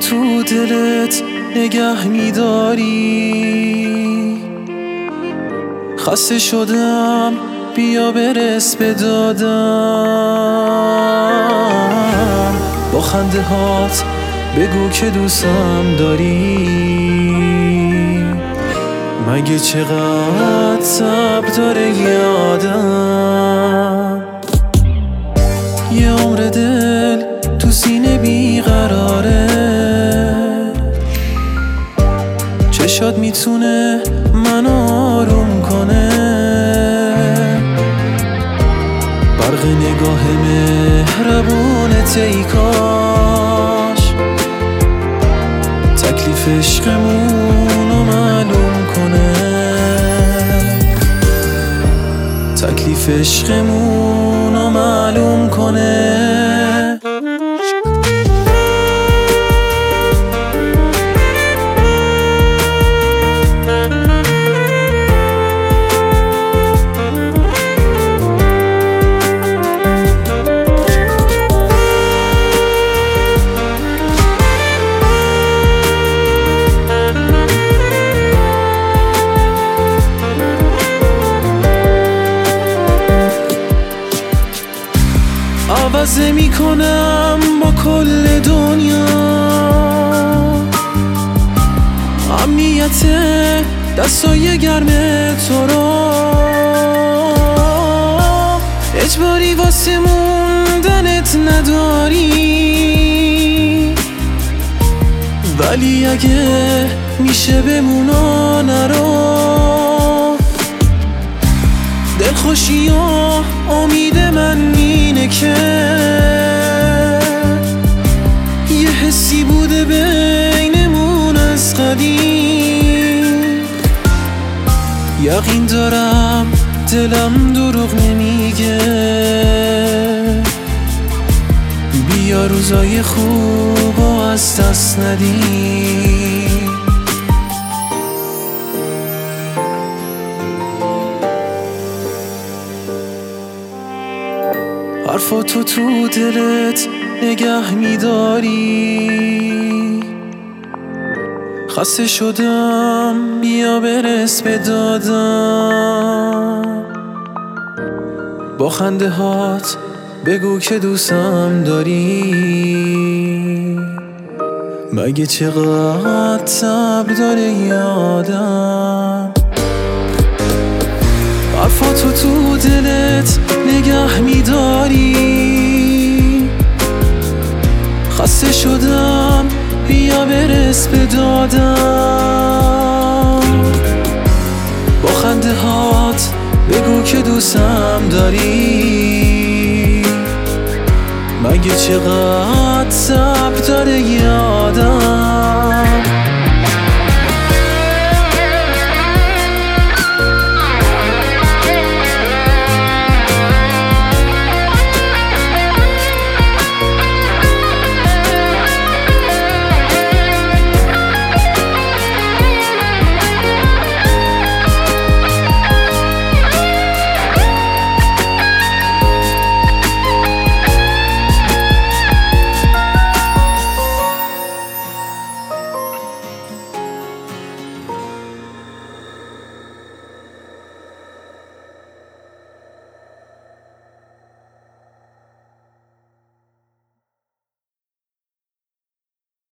تو دلت نگه میداری. خسته شدم بیا برس به دادم. با خنده هات بگو که دوستم داری. مگه چقدر صبر داره یادم. یه عمر دل تو سینه بیقراره. چشات میتونه منو آروم کنه. برق نگاه مهربونت ای کاش تکلیف عشقمونو معلوم کنه. تکلیف عشقمونو معلوم کنه. عوضه میکنم با کل دنیا. امنیت دستای گرم تو را اجباری واسه موندنت نداری. ولی اگه میشه بمونا نرو. دلخوشی و امید من اینه که یه حسی بوده بینمون از قدیم. یقین دارم دلم دروغ نمیگه. بیا روزای خوب و از دست ندیم. حرفاتو تو دلت نگه میداری. خسته شدم بیا برس به دادم. با خنده هات بگو که دوستم داری. مگه چقدر صبر داره یادم. حرفاتو تو دلت نگه میداری. خسته شدم بیا برس به دادم. با خنده هات بگو که دوستم داری. مگه چقدر صبر داره یادم.